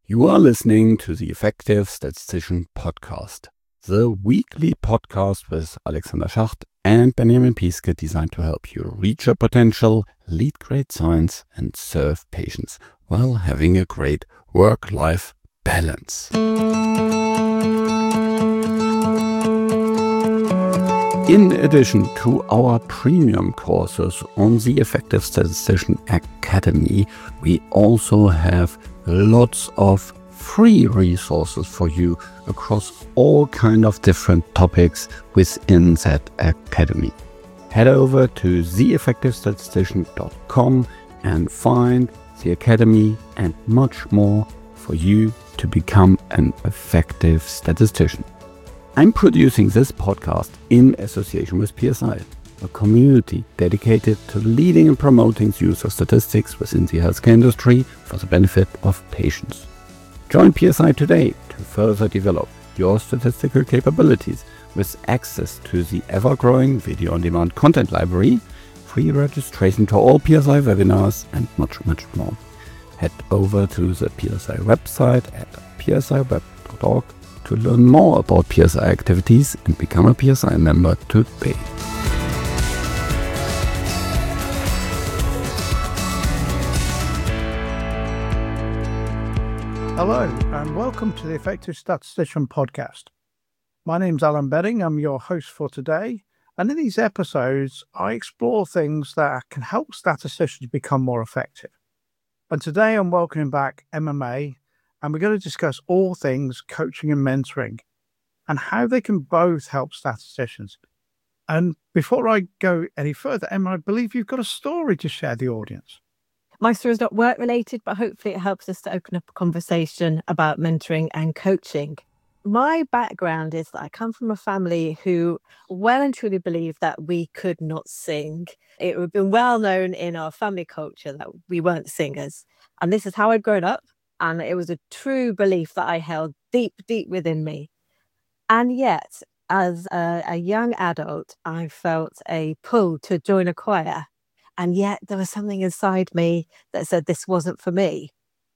You are listening to the Effective Statistician Podcast, the weekly podcast with Alexander Schacht and Benjamin Piske, designed to help you reach your potential, lead great science, and serve patients while having a great work-life balance. In addition to our premium courses on the Effective Statistician Academy, we also have lots of free resources for you across all kind of different topics within that academy. Head over to theeffectivestatistician.com and find the academy and much more for you to become an effective statistician. I'm producing this podcast in association with PSI, a community dedicated to leading and promoting the use of statistics within the healthcare industry for the benefit of patients. Join PSI today to further develop your statistical capabilities with access to the ever-growing video-on-demand content library, free registration to all PSI webinars, and much, much more. Head over to the PSI website at psiweb.org to learn more about PSI activities and become a PSI member today. Hello, and welcome to the Effective Statistician Podcast. My name's Alan Bedding. I'm your host for today. And in these episodes, I explore things that can help statisticians become more effective. And today I'm welcoming back MMA, and we're going to discuss all things coaching and mentoring and how they can both help statisticians. And before I go any further, Emma, I believe you've got a story to share with the audience. My story is not work related, but hopefully it helps us to open up a conversation about mentoring and coaching. My background is that I come from a family who well and truly believed that we could not sing. It would have been well known in our family culture that we weren't singers. And this is how I'd grown up. And it was a true belief that I held deep, deep within me. And yet, as a young adult, I felt a pull to join a choir. And yet there was something inside me that said this wasn't for me.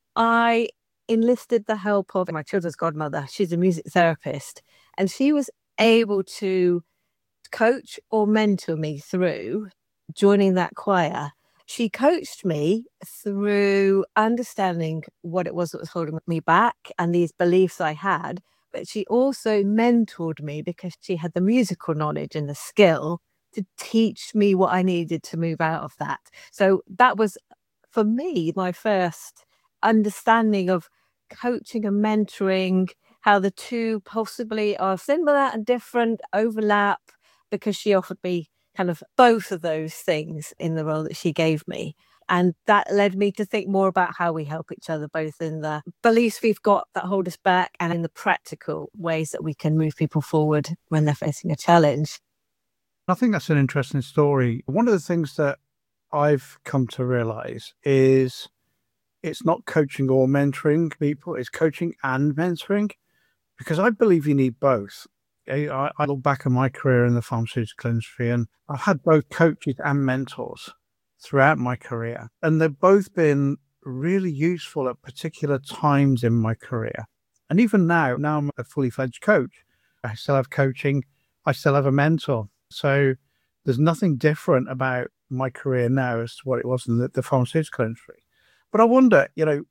I enlisted the help of my children's godmother. She's a music therapist. And she was able to coach or mentor me through joining that choir. She coached me through understanding what it was that was holding me back and these beliefs I had, but she also mentored me because she had the musical knowledge and the skill to teach me what I needed to move out of that. So that was, for me, my first understanding of coaching and mentoring, how the two possibly are similar and different, overlap, because she offered me kind of both of those things in the role that she gave me. And that led me to think more about how we help each other, both in the beliefs we've got that hold us back and in the practical ways that we can move people forward when they're facing a challenge. I think that's an interesting story. One of the things that I've come to realize is it's not coaching or mentoring people, it's coaching and mentoring, because I believe you need both. I look back at my career in the pharmaceutical industry, and I've had both coaches and mentors throughout my career, and they've both been really useful at particular times in my career. And even now I'm a fully fledged coach. I still have coaching. I still have a mentor. So there's nothing different about my career now as to what it was in the pharmaceutical industry. But I wonder,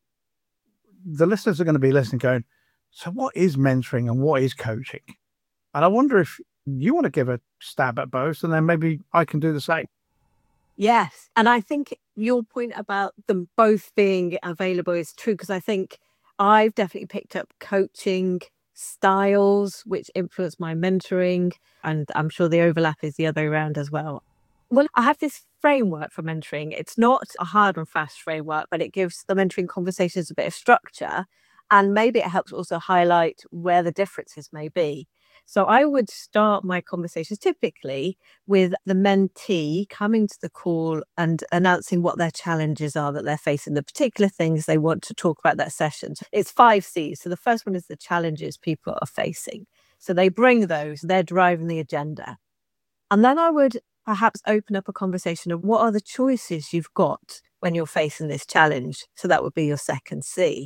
the listeners are going to be listening going, so what is mentoring and what is coaching? And I wonder if you want to give a stab at both, and then maybe I can do the same. Yes. And I think your point about them both being available is true, because I think I've definitely picked up coaching styles which influence my mentoring, and I'm sure the overlap is the other way around as well. Well, I have this framework for mentoring. It's not a hard and fast framework, but it gives the mentoring conversations a bit of structure, and maybe it helps also highlight where the differences may be. So I would start my conversations typically with the mentee coming to the call and announcing what their challenges are that they're facing, the particular things they want to talk about that session. It's 5 C's. So the first one is the challenges people are facing. So they bring those, they're driving the agenda. And then I would perhaps open up a conversation of what are the choices you've got when you're facing this challenge. So that would be your second C.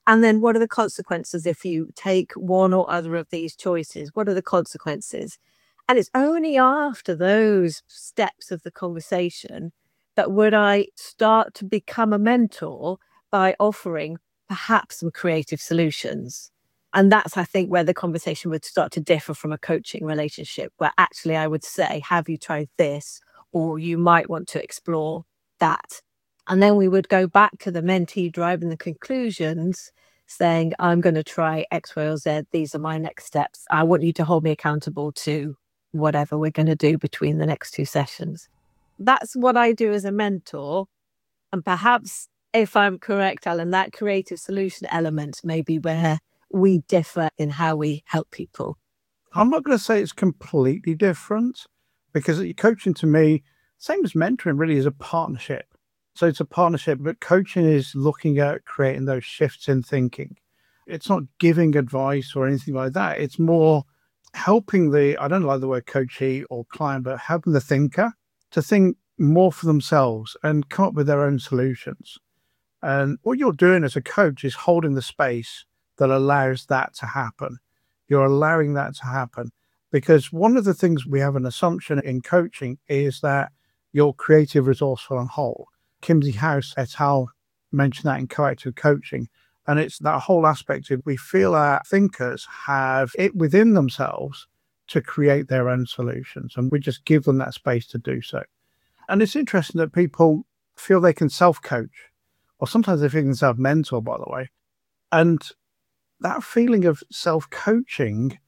And then what are the consequences if you take one or other of these choices? What are the consequences? And it's only after those steps of the conversation that would I start to become a mentor by offering perhaps some creative solutions. And that's, I think, where the conversation would start to differ from a coaching relationship, where actually I would say, have you tried this? Or you might want to explore that. And then we would go back to the mentee driving the conclusions, saying, I'm going to try X, Y, or Z. These are my next steps. I want you to hold me accountable to whatever we're going to do between the next 2 sessions. That's what I do as a mentor. And perhaps, if I'm correct, Alan, that creative solution element may be where we differ in how we help people. I'm not going to say it's completely different, because coaching to me, same as mentoring, really is a partnership. So it's a partnership, but coaching is looking at creating those shifts in thinking. It's not giving advice or anything like that. It's more helping I don't like the word coachee or client, but helping the thinker to think more for themselves and come up with their own solutions. And what you're doing as a coach is holding the space that allows that to happen. You're allowing that to happen, because one of the things we have an assumption in coaching is that you're creative, resourceful, and whole. Kimsey House et al. Mentioned that in Coactive Coaching. And it's that whole aspect of we feel our thinkers have it within themselves to create their own solutions. And we just give them that space to do so. And it's interesting that people feel they can self-coach, or sometimes they feel they can self-mentor, by the way. And that feeling of self-coaching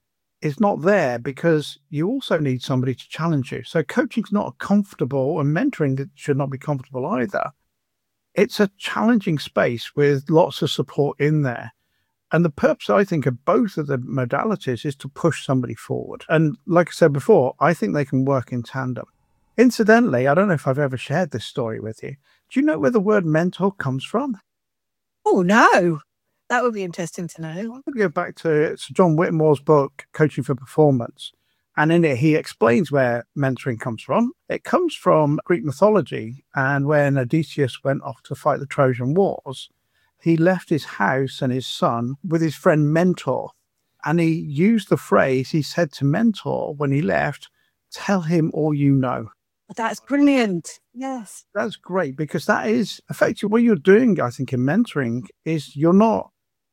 is not there, because you also need somebody to challenge you. So coaching's not comfortable, and mentoring should not be comfortable either. It's a challenging space with lots of support in there. And the purpose, I think, of both of the modalities is to push somebody forward. And like I said before, I think they can work in tandem. Incidentally, I don't know if I've ever shared this story with you. Do you know where the word mentor comes from? Oh, no. That would be interesting to know. I'm going to go back to Sir John Whitmore's book, Coaching for Performance. And in it, he explains where mentoring comes from. It comes from Greek mythology. And when Odysseus went off to fight the Trojan Wars, he left his house and his son with his friend Mentor. And he used the phrase, he said to Mentor when he left, tell him all you know. That's brilliant. Yes. That's great, because that is effectively what you're doing, I think, in mentoring is you're not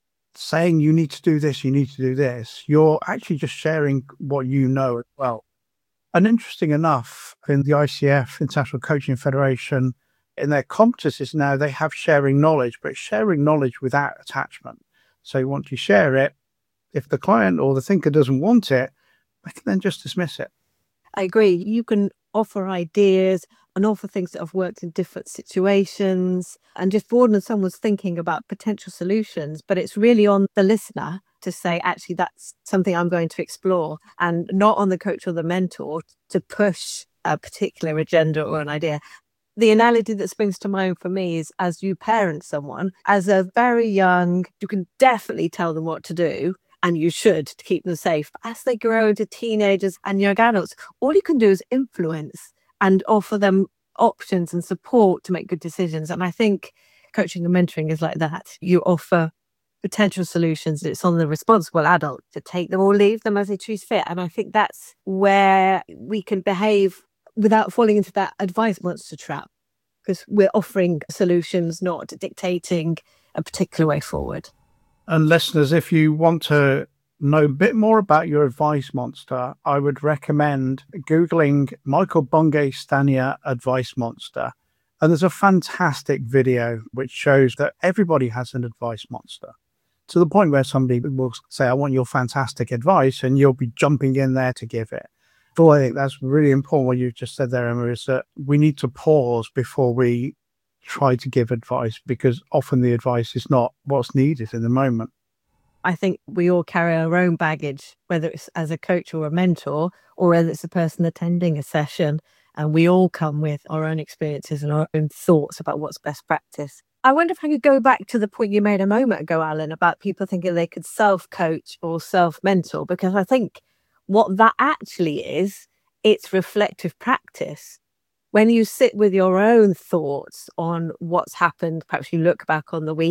saying you need to do this, you need to do this. You're actually just sharing what you know as well. And interesting enough, in the ICF, International Coaching Federation, in their competencies now, they have sharing knowledge, but sharing knowledge without attachment. So once you share it, if the client or the thinker doesn't want it, they can then just dismiss it. I agree. You can offer ideas and offer things that have worked in different situations and just broaden someone's thinking about potential solutions. But it's really on the listener to say, actually, that's something I'm going to explore, and not on the coach or the mentor to push a particular agenda or an idea. The analogy that springs to mind for me is, as you parent someone, as a very young, you can definitely tell them what to do, and you should, to keep them safe. But as they grow into teenagers and young adults, all you can do is influence and offer them options and support to make good decisions. And I think coaching and mentoring is like that. You offer potential solutions. It's on the responsible adult to take them or leave them as they choose fit. And I think that's where we can behave without falling into that advice monster trap, because we're offering solutions, not dictating a particular way forward. And listeners, if you want to know a bit more about your advice monster, I would recommend Googling Michael Bungay Stanier Advice Monster. And there's a fantastic video which shows that everybody has an advice monster, to the point where somebody will say, I want your fantastic advice, and you'll be jumping in there to give it. So I think that's really important what you just said there, Emma, is that we need to pause before we try to give advice, because often the advice is not what's needed in the moment. I think we all carry our own baggage, whether it's as a coach or a mentor, or whether it's a person attending a session. And we all come with our own experiences and our own thoughts about what's best practice. I wonder if I could go back to the point you made a moment ago, Alan, about people thinking they could self-coach or self-mentor, because I think what that actually is, it's reflective practice. When you sit with your own thoughts on what's happened, perhaps you look back on the week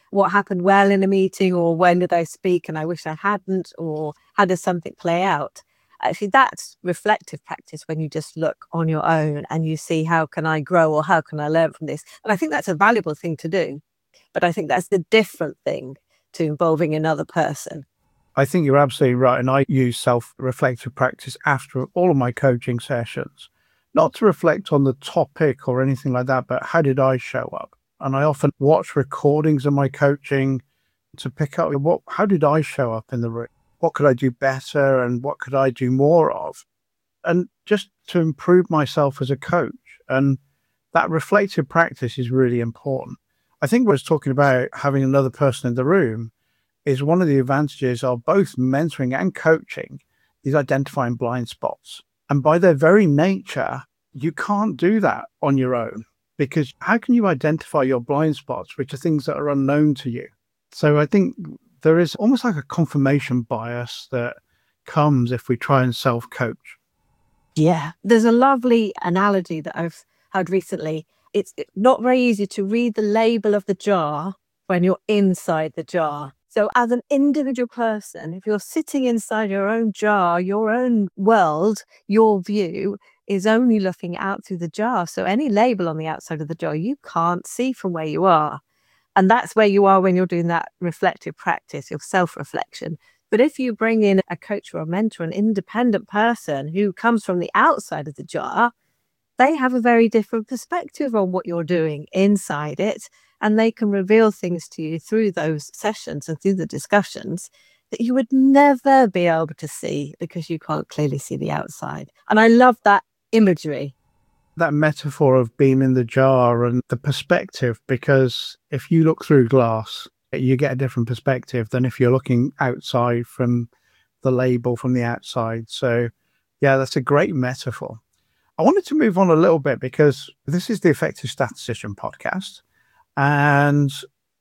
what happened well in a meeting, or when did I speak and I wish I hadn't, or how does something play out? Actually, that's reflective practice when you just look on your own and you see, how can I grow or how can I learn from this? And I think that's a valuable thing to do. But I think that's the different thing to involving another person. I think you're absolutely right. And I use self-reflective practice after all of my coaching sessions, not to reflect on the topic or anything like that, but how did I show up? And I often watch recordings of my coaching to pick up how did I show up in the room? What could I do better and what could I do more of? And just to improve myself as a coach. And that reflective practice is really important. I think what I was talking about having another person in the room is one of the advantages of both mentoring and coaching is identifying blind spots. And by their very nature, you can't do that on your own, because how can you identify your blind spots, which are things that are unknown to you? So I think there is almost like a confirmation bias that comes if we try and self-coach. Yeah, there's a lovely analogy that I've heard recently. It's not very easy to read the label of the jar when you're inside the jar. So as an individual person, if you're sitting inside your own jar, your own world, your view is only looking out through the jar. So any label on the outside of the jar, you can't see from where you are. And that's where you are when you're doing that reflective practice, your self-reflection. But if you bring in a coach or a mentor, an independent person who comes from the outside of the jar, they have a very different perspective on what you're doing inside it. And they can reveal things to you through those sessions and through the discussions that you would never be able to see because you can't clearly see the outside. And I love that imagery. That metaphor of being in the jar and the perspective, because if you look through glass, you get a different perspective than if you're looking outside from the label from the outside. So yeah, that's a great metaphor. I wanted to move on a little bit because this is the Effective Statistician podcast. And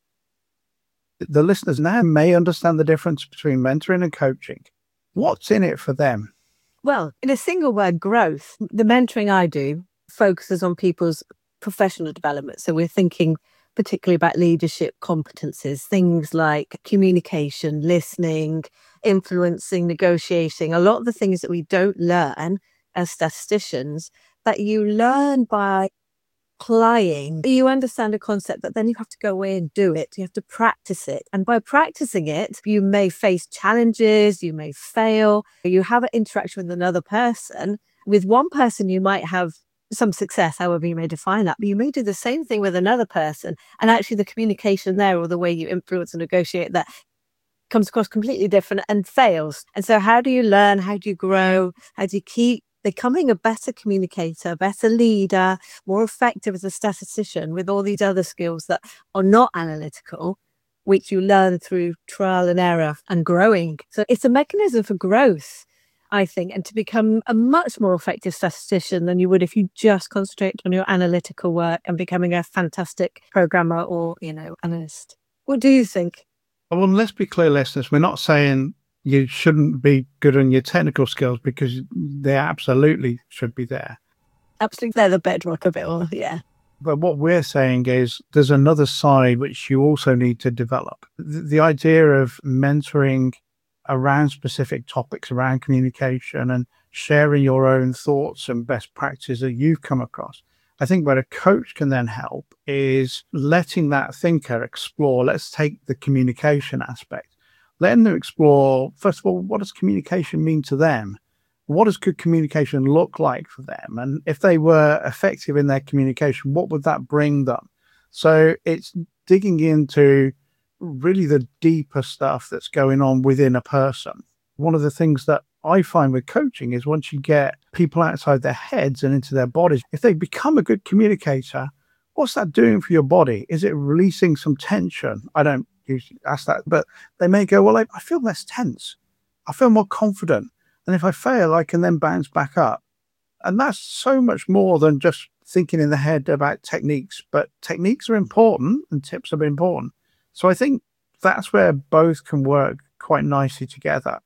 the listeners now may understand the difference between mentoring and coaching. What's in it for them? Well, in a single word, growth. The mentoring I do focuses on people's professional development. So we're thinking particularly about leadership competencies, things like communication, listening, influencing, negotiating, a lot of the things that we don't learn as statisticians that you learn by applying. You understand a concept, but then you have to go away and do it. You have to practice it. And by practicing it, you may face challenges, you may fail, you have an interaction with another person. With one person, you might have some success, however you may define that, but you may do the same thing with another person. And actually the communication there or the way you influence and negotiate that comes across completely different and fails. And so how do you learn? How do you grow? How do you keep becoming a better communicator, better leader, more effective as a statistician with all these other skills that are not analytical, which you learn through trial and error and growing. So it's a mechanism for growth, I think, and to become a much more effective statistician than you would if you just concentrate on your analytical work and becoming a fantastic programmer or, analyst. What do you think? Well, let's be clear, listeners. We're not saying you shouldn't be good on your technical skills, because they absolutely should be there. Absolutely. They're the bedrock of it all, yeah. But what we're saying is there's another side which you also need to develop. The idea of mentoring around specific topics, around communication and sharing your own thoughts and best practices that you've come across. I think where a coach can then help is letting that thinker explore. Let's take the communication aspect. Letting them explore, first of all, what does communication mean to them? What does good communication look like for them? And if they were effective in their communication, what would that bring them? So it's digging into really the deeper stuff that's going on within a person. One of the things that I find with coaching is once you get people outside their heads and into their bodies, if they become a good communicator, what's that doing for your body? Is it releasing some tension? I don't usually ask that, but they may go, well, I feel less tense. I feel more confident. And if I fail, I can then bounce back up. And that's so much more than just thinking in the head about techniques, but techniques are important and tips are important. So I think that's where both can work quite nicely together.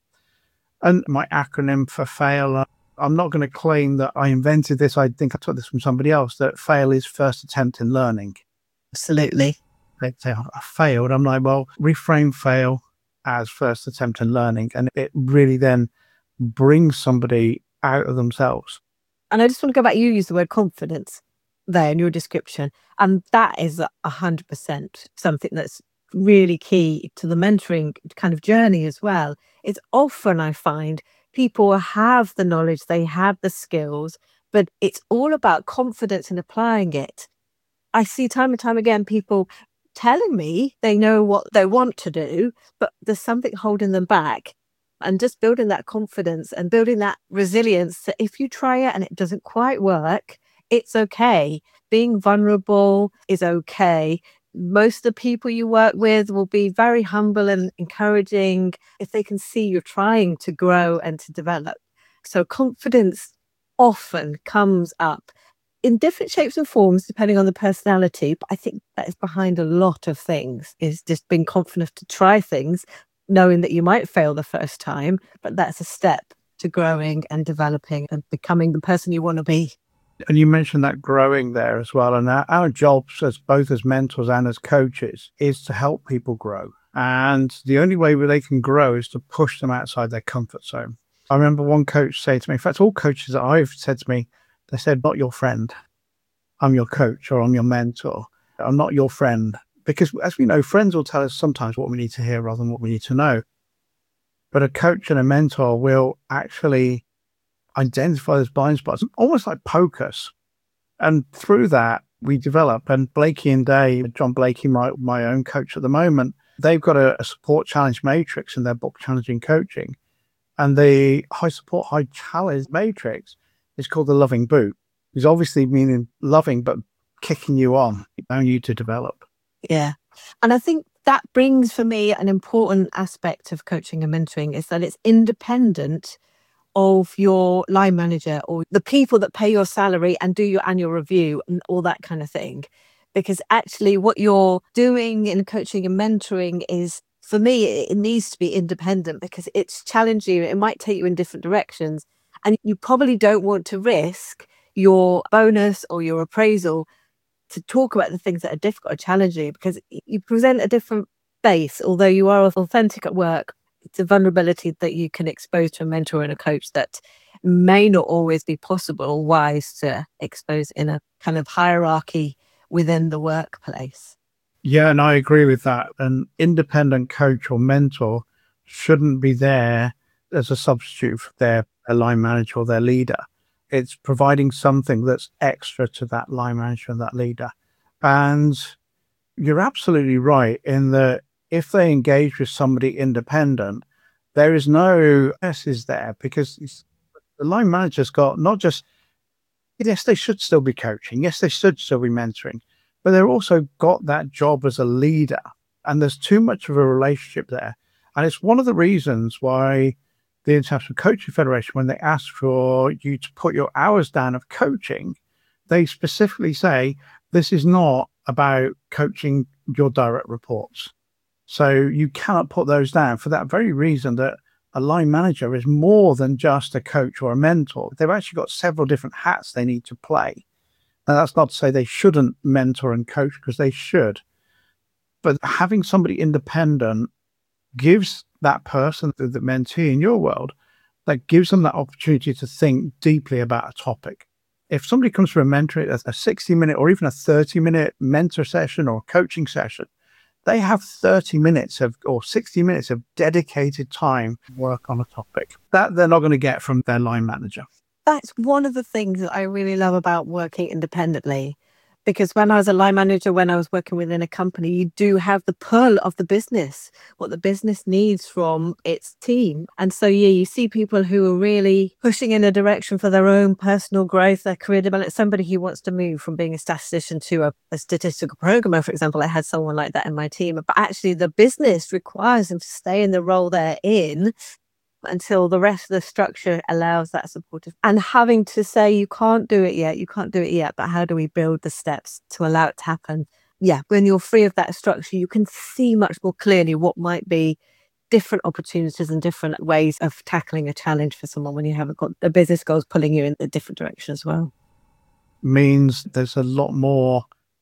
And my acronym for FAIL, I'm not going to claim that I invented this. I think I took this from somebody else, that FAIL is first attempt in learning. Absolutely. they say, I failed. I'm like, well, reframe fail as first attempt in learning. And it really then brings somebody out of themselves. And I just want to go back, you use the word confidence there in your description. And that is 100% something that's really key to the mentoring kind of journey as well. It's often, I find, people have the knowledge, they have the skills, but it's all about confidence in applying it. I see time and time again people telling me they know what they want to do, but there's something holding them back. And just building that confidence and building that resilience that if you try it and it doesn't quite work, it's okay. Being vulnerable is okay. Most of the people you work with will be very humble and encouraging if they can see you're trying to grow and to develop. So confidence often comes up in different shapes and forms, depending on the personality. But I think that is behind a lot of things, is just being confident to try things, knowing that you might fail the first time, but that's a step to growing and developing and becoming the person you want to be. And you mentioned that growing there as well. And our jobs as both as mentors and as coaches is to help people grow. And the only way where they can grow is to push them outside their comfort zone. I remember one coach say to me, in fact, all coaches that I've said to me, they said, not your friend. I'm your coach or I'm your mentor. I'm not your friend. Because as we know, friends will tell us sometimes what we need to hear rather than what we need to know. But a coach and a mentor will actually identify those blind spots, almost like poke us. And through that, we develop. And Blakey and Day, John Blakey, my own coach at the moment, they've got a support challenge matrix in their book, Challenging Coaching. And the high support, high challenge matrix is called the loving boot. It's obviously meaning loving, but kicking you on, allowing you to develop. Yeah. And I think that brings for me an important aspect of coaching and mentoring is that it's independent of your line manager or the people that pay your salary and do your annual review and all that kind of thing. Because actually what you're doing in coaching and mentoring is, for me, it needs to be independent because it's challenging you. It might take you in different directions. And you probably don't want to risk your bonus or your appraisal to talk about the things that are difficult or challenging because you present a different face. Although you are authentic at work, it's a vulnerability that you can expose to a mentor and a coach that may not always be possible or wise to expose in a kind of hierarchy within the workplace. Yeah, and I agree with that. An independent coach or mentor shouldn't be there as a substitute for their line manager or their leader. It's providing something that's extra to that line manager and that leader. And you're absolutely right in that if they engage with somebody independent, there is no is there because the line manager's got not just, yes, they should still be coaching. Yes, they should still be mentoring, but they've also got that job as a leader. And there's too much of a relationship there. And it's one of the reasons why the International Coaching Federation, when they ask for you to put your hours down of coaching, they specifically say, this is not about coaching your direct reports. So you cannot put those down for that very reason that a line manager is more than just a coach or a mentor. They've actually got several different hats they need to play. And that's not to say they shouldn't mentor and coach, because they should. But having somebody independent gives that person, the mentee in your world, that gives them that opportunity to think deeply about a topic. If somebody comes for a mentor, a 60-minute or even a 30-minute mentor session or coaching session, they have 30 minutes or 60 minutes of dedicated time to work on a topic that they're not going to get from their line manager. That's one of the things that I really love about working independently. Because when I was a line manager, when I was working within a company, you do have the pull of the business, what the business needs from its team. And so, yeah, you see people who are really pushing in a direction for their own personal growth, their career development. Somebody who wants to move from being a statistician to a statistical programmer, for example. I had someone like that in my team. But actually, the business requires them to stay in the role they're in until the rest of the structure allows that supportive, and having to say, you can't do it yet, but how do we build the steps to allow it to happen? Yeah, when you're free of that structure, you can see much more clearly what might be different opportunities and different ways of tackling a challenge for someone when you haven't got the business goals pulling you in a different direction as well. Means there's a lot more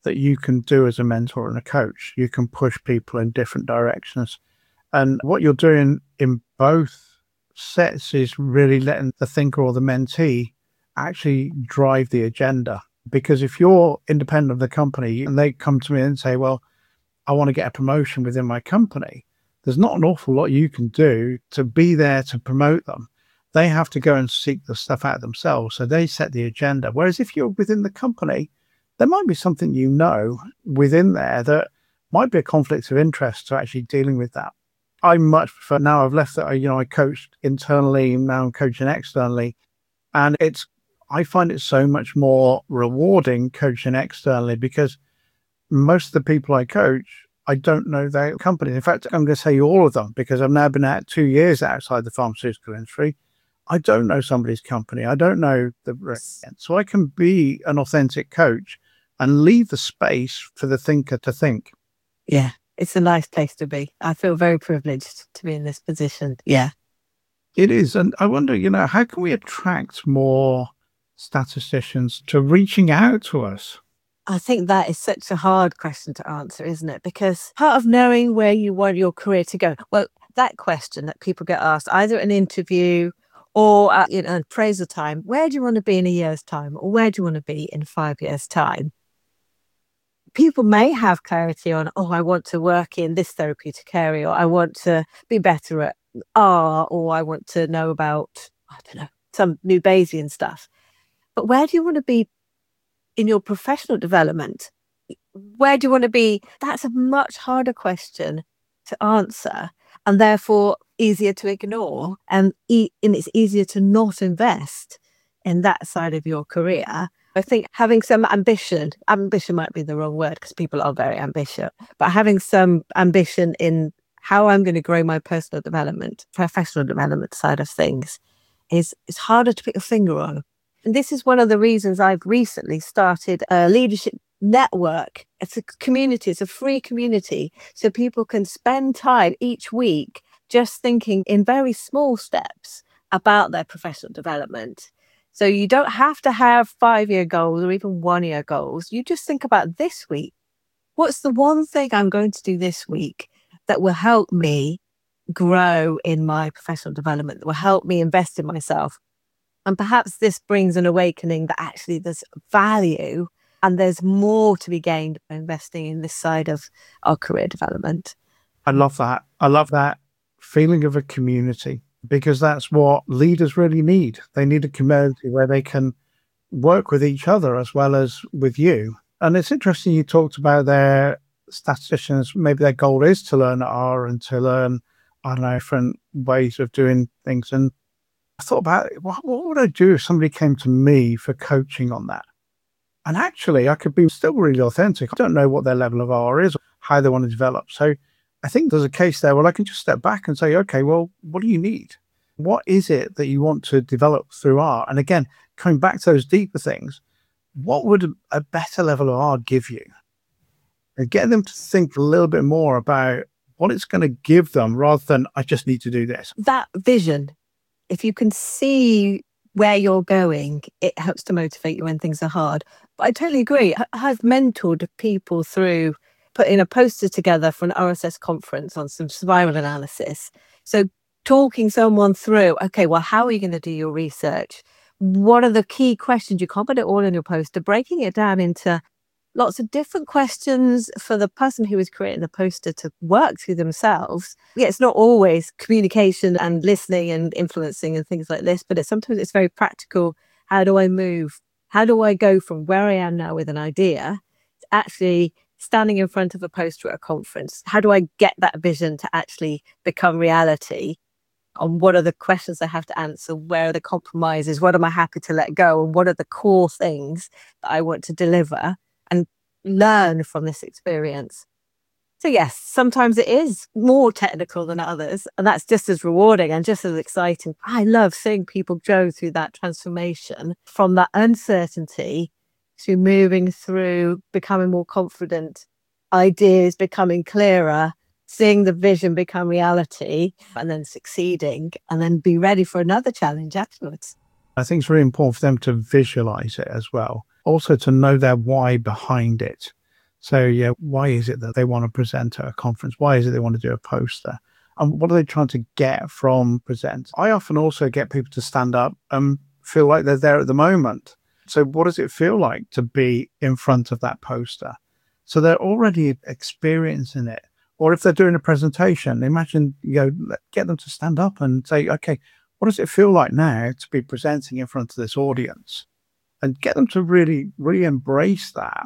that you can do as a mentor and a coach. You can push people in different directions. And what you're doing in both sets is really letting the thinker or the mentee actually drive the agenda. Because if you're independent of the company and they come to me and say, well, I want to get a promotion within my company, there's not an awful lot you can do to be there to promote them. They have to go and seek the stuff out themselves. So they set the agenda. Whereas if you're within the company, there might be something within there that might be a conflict of interest to actually dealing with that. I much prefer, now I've left that, I coached internally, now I'm coaching externally. And I find it so much more rewarding coaching externally because most of the people I coach, I don't know their company. In fact, I'm going to say all of them because I've now been out 2 years outside the pharmaceutical industry. I don't know somebody's company. I don't know so I can be an authentic coach and leave the space for the thinker to think. Yeah, it's a nice place to be. I feel very privileged to be in this position. Yeah. It is. And I wonder, how can we attract more statisticians to reaching out to us? I think that is such a hard question to answer, isn't it? Because part of knowing where you want your career to go, well, that question that people get asked either at an interview or at appraisal time, where do you want to be in a year's time? Or where do you want to be in 5 years' time? People may have clarity on, I want to work in this therapeutic area, or I want to be better at R, or I want to know about, some new Bayesian stuff. But where do you want to be in your professional development? Where do you want to be? That's a much harder question to answer, and therefore easier to ignore. And it's easier to not invest in that side of your career. I think having some ambition might be the wrong word because people are very ambitious, but having some ambition in how I'm going to grow my personal development, professional development side of things is harder to put your finger on. And this is one of the reasons I've recently started a leadership network. It's a community, it's a free community. So people can spend time each week just thinking in very small steps about their professional development. So you don't have to have 5-year goals or even 1-year goals. You just think about this week. What's the one thing I'm going to do this week that will help me grow in my professional development, that will help me invest in myself? And perhaps this brings an awakening that actually there's value and there's more to be gained by investing in this side of our career development. I love that. I love that feeling of a community because that's what leaders really need. They need a community where they can work with each other as well as with you. And it's interesting you talked about their statisticians, maybe their goal is to learn R and to learn, different ways of doing things. And I thought about what would I do if somebody came to me for coaching on that? And actually, I could be still really authentic. I don't know what their level of R is, or how they want to develop. So I think there's a case there where I can just step back and say, okay, well, what do you need? What is it that you want to develop through R? And again, coming back to those deeper things, what would a better level of R give you? And get them to think a little bit more about what it's going to give them rather than, I just need to do this. That vision, if you can see where you're going, it helps to motivate you when things are hard. But I totally agree. I've mentored people through putting a poster together for an RSS conference on some survival analysis. So talking someone through, okay, well, how are you going to do your research? What are the key questions? You can't put it all in your poster, breaking it down into lots of different questions for the person who is creating the poster to work through themselves. Yeah, it's not always communication and listening and influencing and things like this, but sometimes it's very practical. How do I move? How do I go from where I am now with an idea to actually standing in front of a poster at a conference? How do I get that vision to actually become reality? On what are the questions I have to answer? Where are the compromises? What am I happy to let go? And what are the core things that I want to deliver and learn from this experience? So yes, sometimes it is more technical than others, and that's just as rewarding and just as exciting. I love seeing people go through that transformation from that uncertainty to moving through, becoming more confident, ideas becoming clearer, seeing the vision become reality, and then succeeding, and then be ready for another challenge afterwards. I think it's really important for them to visualize it as well. Also to know their why behind it. So yeah, why is it that they want to present at a conference? Why is it they want to do a poster? And what are they trying to get from present? I often also get people to stand up and feel like they're there at the moment. So what does it feel like to be in front of that poster? So they're already experiencing it. Or if they're doing a presentation, imagine, get them to stand up and say, okay, what does it feel like now to be presenting in front of this audience? And get them to really, really embrace that.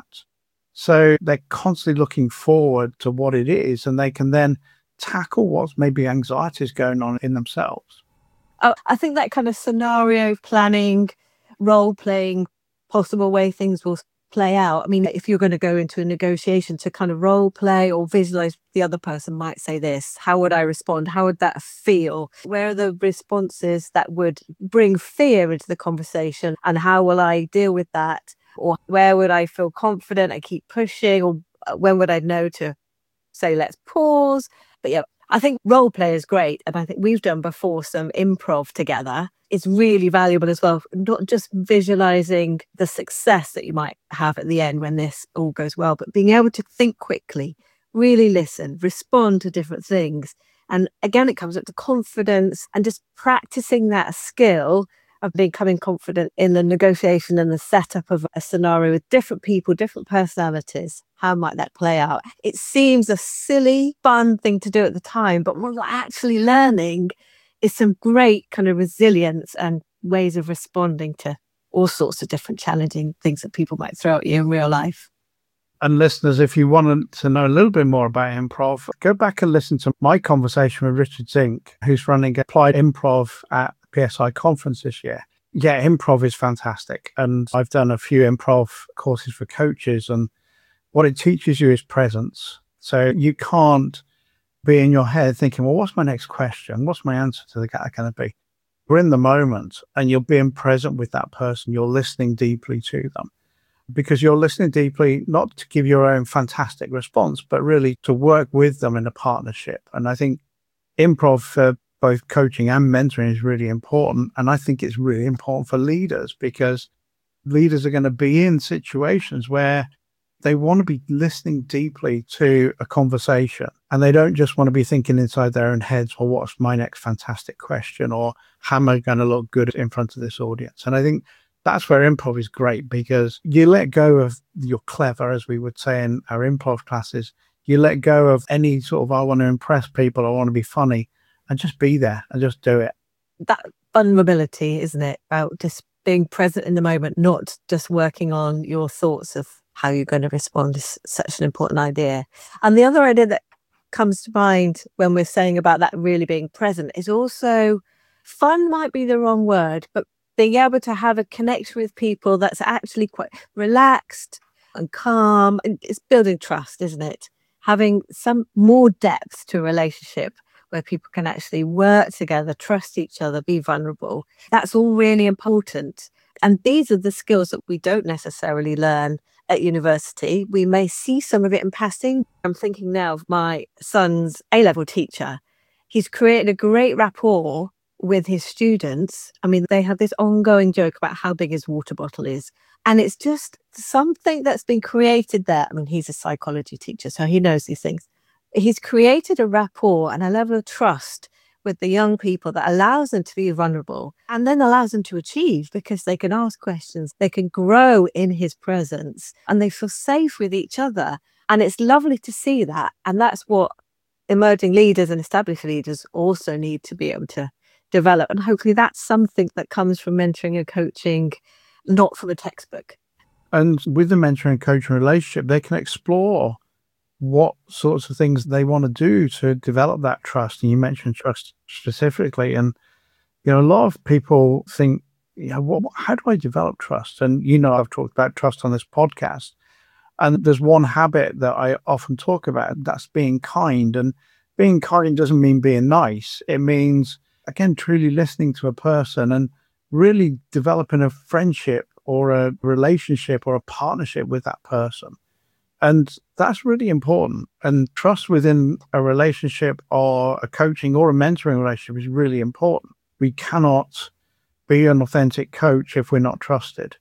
So they're constantly looking forward to what it is, and they can then tackle what's maybe anxieties going on in themselves. Oh, I think that kind of scenario planning, role playing, possible way things will play out. I mean, if you're going to go into a negotiation to kind of role play or visualize the other person might say this, how would I respond? How would that feel? Where are the responses that would bring fear into the conversation, and how will I deal with that? Or where would I feel confident and keep pushing? Or when would I know to say, let's pause? But yeah, I think role play is great. And I think we've done before some improv together. It's really valuable as well, not just visualizing the success that you might have at the end when this all goes well, but being able to think quickly, really listen, respond to different things. And again, it comes up to confidence and just practicing that skill of becoming confident in the negotiation and the setup of a scenario with different people, different personalities. How might that play out? It seems a silly, fun thing to do at the time, but what you're actually learning is some great kind of resilience and ways of responding to all sorts of different challenging things that people might throw at you in real life. And listeners, if you want to know a little bit more about improv, go back and listen to my conversation with Richard Zink, who's running Applied Improv at PSI conference this year. Yeah, improv is fantastic. And I've done a few improv courses for coaches, and what it teaches you is presence. So you can't be in your head thinking, well, what's my next question? What's my answer to the guy going to be? We're in the moment, and you're being present with that person. You're listening deeply to them, because you're listening deeply, not to give your own fantastic response, but really to work with them in a partnership. And I think improv for both coaching and mentoring is really important. And I think it's really important for leaders, because leaders are going to be in situations where they want to be listening deeply to a conversation, and they don't just want to be thinking inside their own heads, well, what's my next fantastic question, or how am I going to look good in front of this audience? And I think that's where improv is great, because you let go of your clever, as we would say in our improv classes. You let go of any sort of, I want to impress people, I want to be funny, and just be there and just do it. That vulnerability, isn't it? About just being present in the moment, not just working on your thoughts of how you're going to respond, is such an important idea. And the other idea that comes to mind when we're saying about that really being present is also, fun might be the wrong word, but being able to have a connection with people that's actually quite relaxed and calm. And it's building trust, isn't it? Having some more depth to a relationship where people can actually work together, trust each other, be vulnerable. That's all really important. And these are the skills that we don't necessarily learn at university. We may see some of it in passing. I'm thinking now of my son's A-level teacher. He's created a great rapport with his students. I mean, they have this ongoing joke about how big his water bottle is. And it's just something that's been created there. I mean, he's a psychology teacher, so he knows these things. He's created a rapport and a level of trust with the young people that allows them to be vulnerable, and then allows them to achieve, because they can ask questions, they can grow in his presence, and they feel safe with each other. And it's lovely to see that. And that's what emerging leaders and established leaders also need to be able to develop. And hopefully that's something that comes from mentoring and coaching, not from a textbook. And with the mentoring and coaching relationship, they can explore what sorts of things they want to do to develop that trust. And you mentioned trust specifically. And, a lot of people think, how do I develop trust? And, I've talked about trust on this podcast. And there's one habit that I often talk about, that's being kind. And being kind doesn't mean being nice. It means, again, truly listening to a person and really developing a friendship or a relationship or a partnership with that person. And that's really important. And trust within a relationship or a coaching or a mentoring relationship is really important. We cannot be an authentic coach if we're not trusted.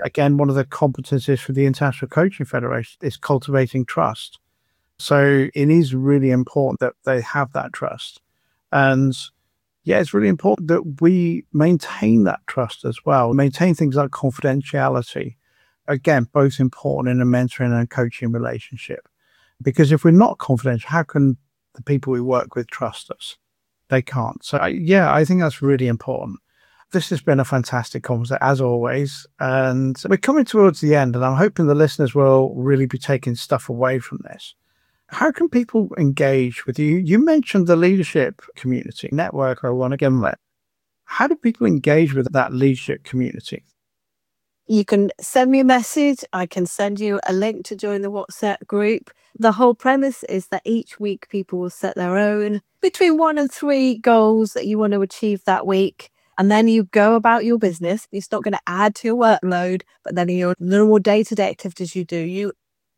Again, one of the competencies for the International Coaching Federation is cultivating trust. So it is really important that they have that trust. And yeah, it's really important that we maintain that trust as well, maintain things like confidentiality. Again, both important in a mentoring and coaching relationship. Because if we're not confidential, how can the people we work with trust us? They can't. So I think that's really important. This has been a fantastic conversation, as always. And we're coming towards the end, and I'm hoping the listeners will really be taking stuff away from this. How can people engage with you? You mentioned the leadership community network, I want to give them that. How do people engage with that leadership community? You can send me a message. I can send you a link to join the WhatsApp group. The whole premise is that each week people will set their own between 1 and 3 goals that you want to achieve that week. And then you go about your business. It's not going to add to your workload, but then your normal day-to-day activities you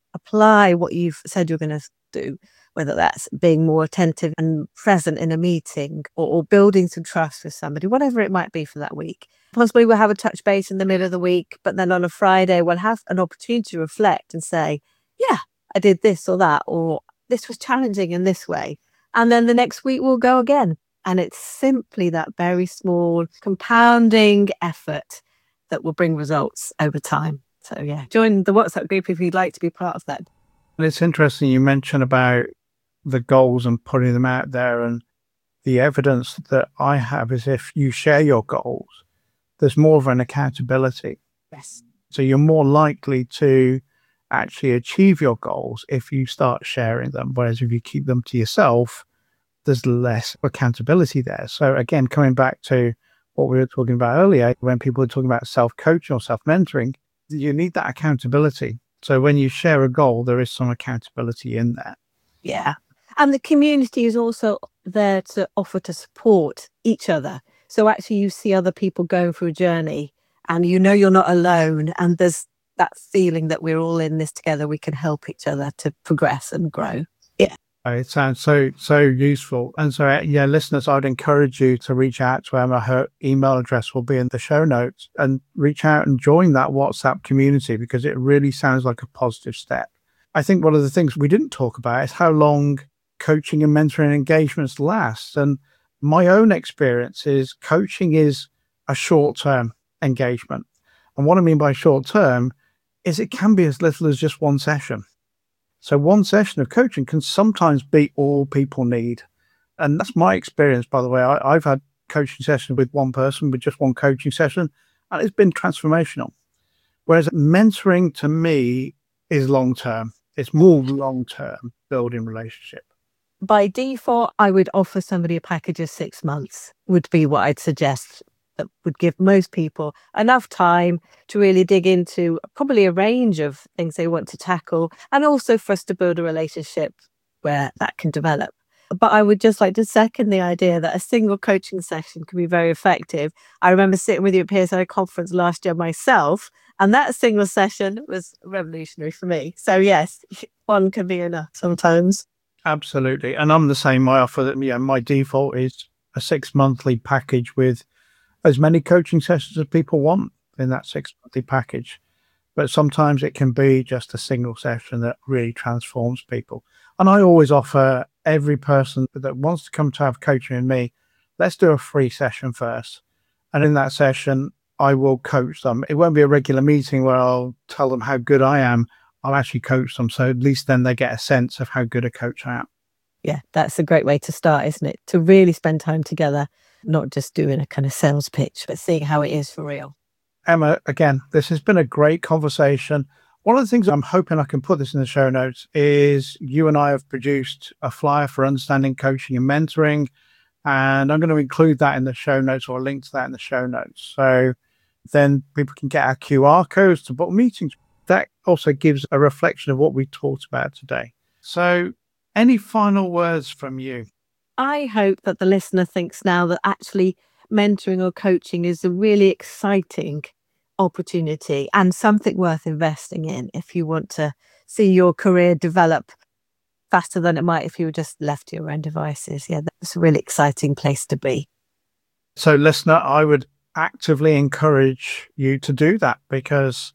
apply what you've said you're going to do, whether that's being more attentive and present in a meeting or building some trust with somebody, whatever it might be for that week. Possibly we'll have a touch base in the middle of the week, but then on a Friday, we'll have an opportunity to reflect and say, yeah, I did this or that, or this was challenging in this way. And then the next week we'll go again. And it's simply that very small compounding effort that will bring results over time. So yeah, join the WhatsApp group if you'd like to be part of that. And it's interesting you mentioned about the goals and putting them out there. And the evidence that I have is if you share your goals, there's more of an accountability. Yes. So you're more likely to actually achieve your goals if you start sharing them. Whereas if you keep them to yourself, there's less accountability there. So again, coming back to what we were talking about earlier, when people are talking about self-coaching or self-mentoring, you need that accountability. So when you share a goal, there is some accountability in there. Yeah. And the community is also there to offer to support each other. So actually you see other people going through a journey and you know you're not alone. And there's that feeling that we're all in this together. We can help each other to progress and grow. Yeah. It sounds so useful. And so, yeah, listeners, I would encourage you to reach out to Emma. Her email address will be in the show notes, and reach out and join that WhatsApp community because it really sounds like a positive step. I think one of the things we didn't talk about is how long coaching and mentoring engagements last. And my own experience is coaching is a short-term engagement. And what I mean by short-term is it can be as little as just one session. So one session of coaching can sometimes be all people need. And that's my experience, by the way. I've had coaching sessions with one person, with just one coaching session, and it's been transformational. Whereas mentoring to me is long-term. It's more long-term building relationship. By default, I would offer somebody a package of 6 months would be what I'd suggest. That would give most people enough time to really dig into probably a range of things they want to tackle, and also for us to build a relationship where that can develop. But I would just like to second the idea that a single coaching session can be very effective. I remember sitting with you at PSI conference last year myself, and that single session was revolutionary for me. So yes, one can be enough sometimes. Absolutely. And I'm the same. I offer that, my default is a 6-monthly package with as many coaching sessions as people want in that 6-monthly package. But sometimes it can be just a single session that really transforms people. And I always offer every person that wants to come to have coaching with me, let's do a free session first. And in that session, I will coach them. It won't be a regular meeting where I'll tell them how good I am. I'll actually coach them. So at least then they get a sense of how good a coach I am. Yeah, that's a great way to start, isn't it? To really spend time together, not just doing a kind of sales pitch, but seeing how it is for real. Emma, again, this has been a great conversation. One of the things I'm hoping I can put this in the show notes is you and I have produced a flyer for understanding coaching and mentoring, and I'm going to include that in the show notes, or a link to that in the show notes. So then people can get our QR codes to book meetings. That also gives a reflection of what we talked about today. So any final words from you? I hope that the listener thinks now that actually mentoring or coaching is a really exciting opportunity and something worth investing in if you want to see your career develop faster than it might if you were just left to your own devices. Yeah, that's a really exciting place to be. So listener, I would actively encourage you to do that, because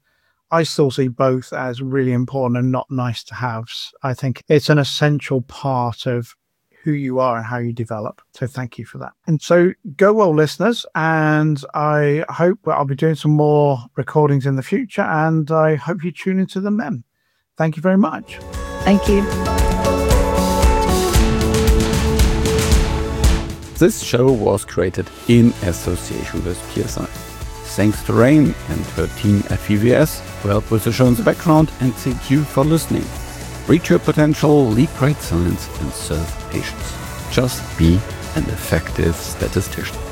I still see both as really important and not nice to haves. I think it's an essential part of who you are and how you develop. So thank you for that. And so go well, listeners. And I hope I'll be doing some more recordings in the future. And I hope you tune into them then. Thank you very much. Thank you. This show was created in association with PSI. Thanks to Rain and her team at VVS who helped with the show in the background, and thank you for listening. Reach your potential, lead great science, and serve patients. Just be an effective statistician.